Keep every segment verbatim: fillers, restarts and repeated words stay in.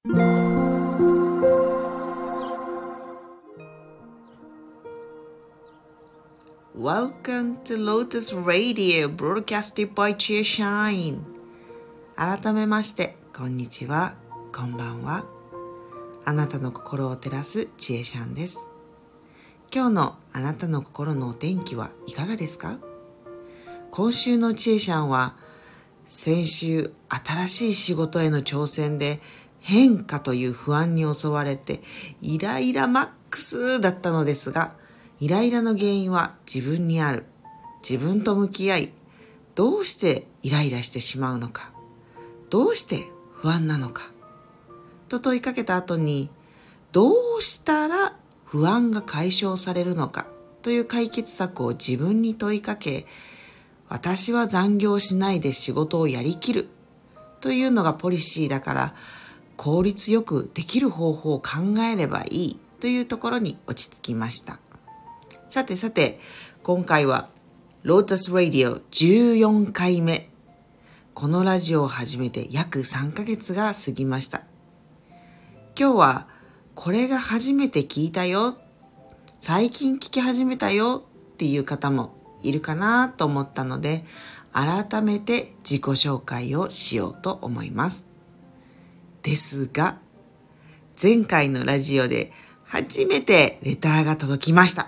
Welcome to Lotus Radio Broadcasted by CheerShine。 改めましてこんにちは、こんばんは。あなたの心を照らすチエシャンです。今日のあなたの心のお天気はいかがですか？今週のチエシャンは先週新しい仕事への挑戦で変化という不安に襲われてイライラマックスだったのですが、イライラの原因は自分にある。自分と向き合い、どうしてイライラしてしまうのか、どうして不安なのかと問いかけた後に、どうしたら不安が解消されるのかという解決策を自分に問いかけ、私は残業しないで仕事をやりきるというのがポリシーだから、効率よくできる方法を考えればいいというところに落ち着きました。さてさて、今回はロータスラディオじゅうよんかいめ。このラジオを始めて約さんかげつが過ぎました。今日はこれが初めて聞いたよ、最近聞き始めたよっていう方もいるかなと思ったので、改めて自己紹介をしようと思います。ですが、前回のラジオで初めてレターが届きました。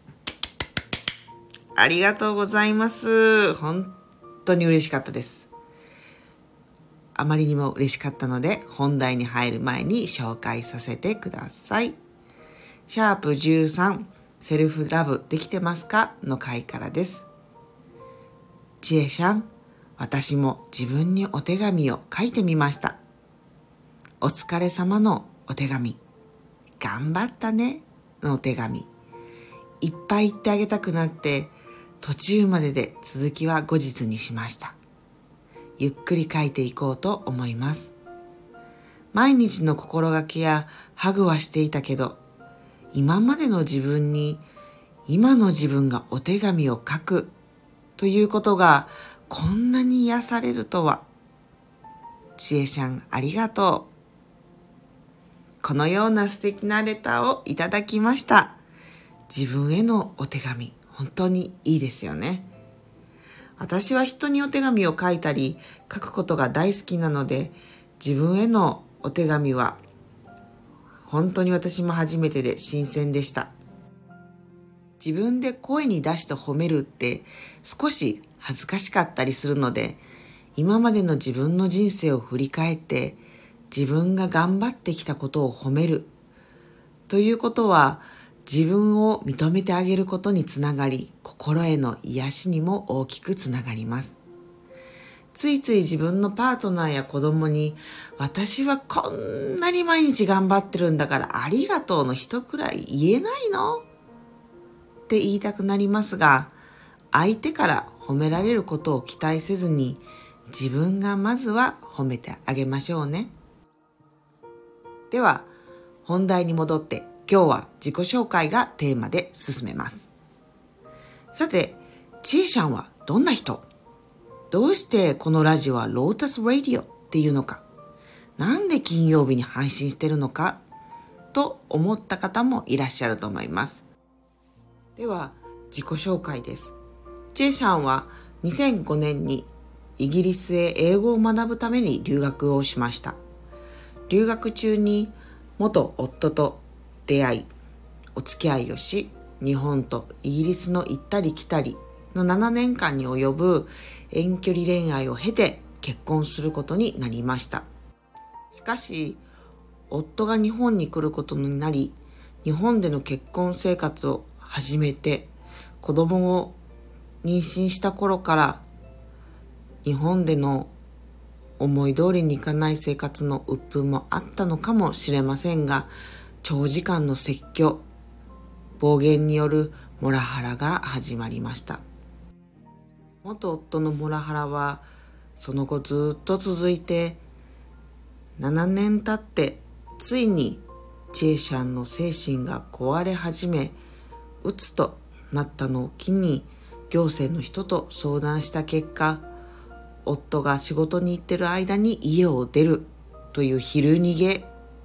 ありがとうございます。本当に嬉しかったです。あまりにも嬉しかったので、本題に入る前に紹介させてください。シャープじゅうさん、セルフラブできてますかの回からです。ちえちゃん、私も自分にお手紙を書いてみました。お疲れ様のお手紙、頑張ったねのお手紙、いっぱい言ってあげたくなって途中までで続きは後日にしました。ゆっくり書いていこうと思います。毎日の心がけやハグはしていたけど、今までの自分に今の自分がお手紙を書くということがこんなに癒されるとは。ちえちゃん、ありがとう。このような素敵なレターをいただきました。自分へのお手紙、本当にいいですよね。私は人にお手紙を書いたり書くことが大好きなので、自分へのお手紙は本当に私も初めてで新鮮でした。自分で声に出して褒めるって少し恥ずかしかったりするので、今までの自分の人生を振り返って自分が頑張ってきたことを褒めるということは、自分を認めてあげることにつながり、心への癒しにも大きくつながります。ついつい自分のパートナーや子供に、私はこんなに毎日頑張ってるんだからありがとうの一くらい言えないのって言いたくなりますが、相手から褒められることを期待せずに、自分がまずは褒めてあげましょうね。では本題に戻って、今日は自己紹介がテーマで進めます。さて、ちえちゃんはどんな人？どうしてこのラジオはロータスラディオっていうのか、なんで金曜日に配信してるのかと思った方もいらっしゃると思います。では自己紹介です。ちえちゃんはにせんごねんにイギリスへ英語を学ぶために留学をしました。留学中に元夫と出会い、お付き合いをし、日本とイギリスの行ったり来たりのななねんかんに及ぶ遠距離恋愛を経て結婚することになりました。しかし、夫が日本に来ることになり、日本での結婚生活を始めて、子供を妊娠した頃から日本での思い通りにいかない生活の鬱憤もあったのかもしれませんが、長時間の説教、暴言によるモラハラが始まりました。元夫のモラハラはその後ずっと続いて、ななねん経ってついにちえちゃんの精神が壊れ始め、うつとなったのを機に行政の人と相談した結果、夫が仕事に行ってる間に家を出るという昼逃げ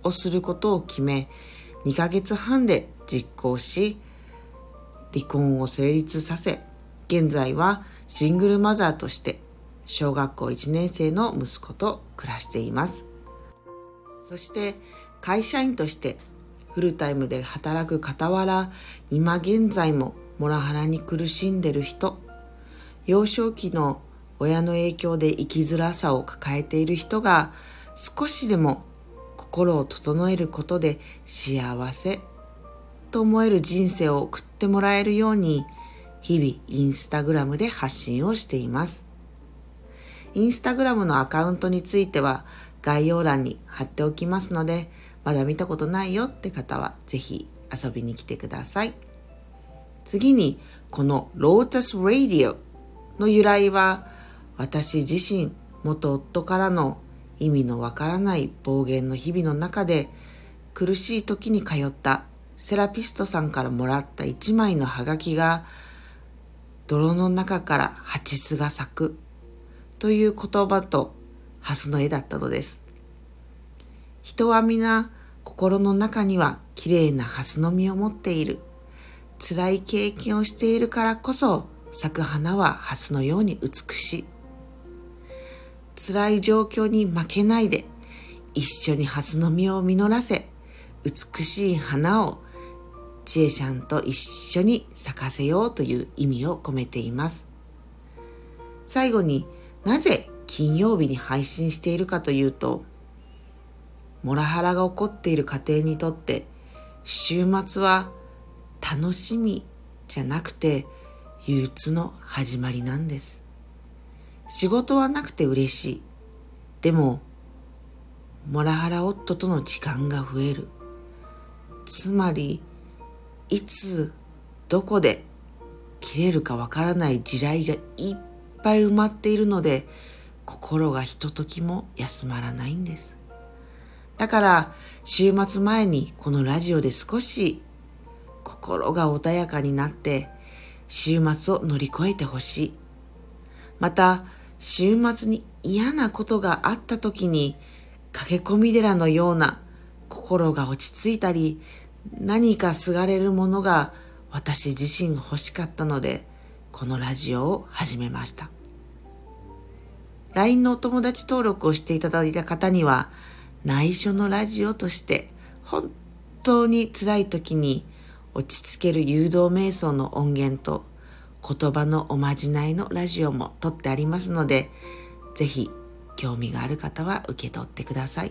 をすることを決め、にかげつはんで実行し、離婚を成立させ、現在はシングルマザーとして小学校いちねん生の息子と暮らしています。そして会社員としてフルタイムで働く傍ら、今現在もモラハラに苦しんでいる人、幼少期の親の影響で生きづらさを抱えている人が少しでも心を整えることで幸せと思える人生を送ってもらえるように、日々インスタグラムで発信をしています。インスタグラムのアカウントについては概要欄に貼っておきますので、まだ見たことないよって方はぜひ遊びに来てください。次に、この Lotus Radio の由来は、私自身元夫からの意味のわからない暴言の日々の中で、苦しい時に通ったセラピストさんからもらった一枚のハガキが、泥の中から蜂巣が咲くという言葉とハスの絵だったのです。人は皆心の中には綺麗なハスの実を持っている。辛い経験をしているからこそ咲く花はハスのように美しい。辛い状況に負けないで一緒にハスの実を実らせ、美しい花をちえちゃんと一緒に咲かせようという意味を込めています。最後に、なぜ金曜日に配信しているかというと、モラハラが起こっている家庭にとって週末は楽しみじゃなくて憂鬱の始まりなんです。仕事はなくて嬉しい。でもモラハラ夫との時間が増える。つまりいつどこで切れるかわからない地雷がいっぱい埋まっているので、心がひとときも休まらないんです。だから週末前にこのラジオで少し心が穏やかになって週末を乗り越えてほしい。また週末に嫌なことがあった時に駆け込み寺のような心が落ち着いたり、何かすがれるものが私自身欲しかったので、このラジオを始めました。ライン のお友達登録をしていただいた方には、内緒のラジオとして本当に辛い時に落ち着ける誘導瞑想の音源と言葉のおまじないのラジオも撮ってありますので、ぜひ興味がある方は受け取ってください。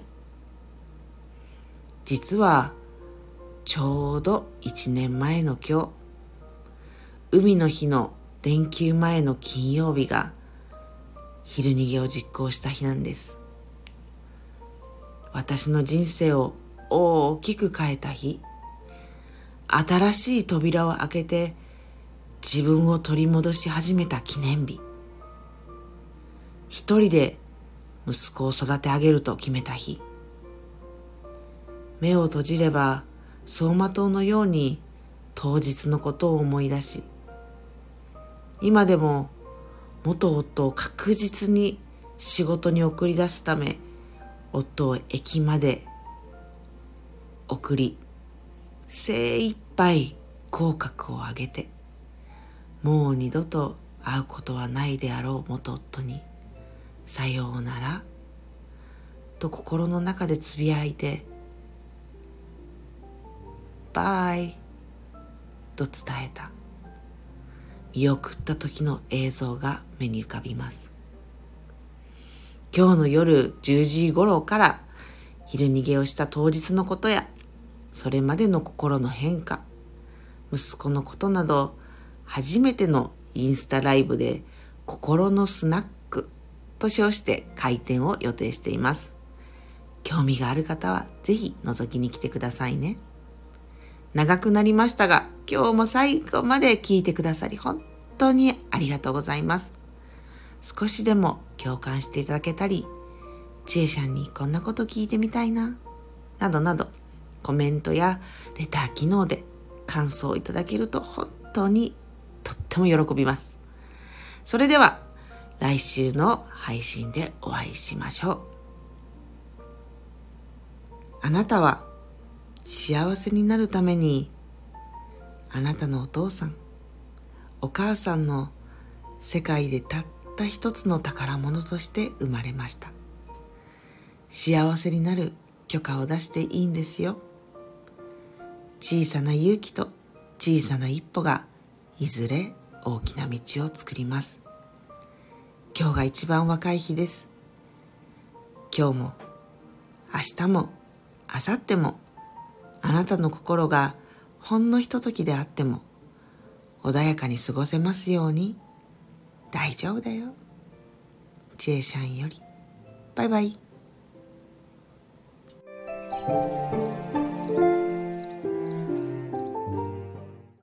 実はちょうどいちねんまえの今日、海の日の連休前の金曜日が昼逃げを実行した日なんです。私の人生を大きく変えた日、新しい扉を開けて自分を取り戻し始めた記念日、一人で息子を育て上げると決めた日、目を閉じれば走馬灯のように当日のことを思い出し、今でも元夫を確実に仕事に送り出すため、夫を駅まで送り、精一杯口角を上げて、もう二度と会うことはないであろう元夫に、さようならと心の中でつぶやいて、バイと伝えた。見送った時の映像が目に浮かびます。今日の夜じゅうじ頃から昼逃げをした当日のことや、それまでの心の変化、息子のことなど、初めてのインスタライブで心のスナックと称して開店を予定しています。興味がある方はぜひ覗きに来てくださいね。長くなりましたが、今日も最後まで聞いてくださり本当にありがとうございます。少しでも共感していただけたり、ちえちゃんにこんなこと聞いてみたいな、などなどコメントやレター機能で感想をいただけると本当にとっても喜びます。それでは来週の配信でお会いしましょう。 あなたは幸せになるために、あなたのお父さん、お母さんの世界でたった一つの宝物として生まれました。幸せになる許可を出していいんですよ。小さな勇気と小さな一歩がいずれ大きな道を作ります。今日が一番若い日です。今日も明日も明後日もあなたの心がほんのひとときであっても穏やかに過ごせますように。大丈夫だよ。ちえちゃんより。バイバイ。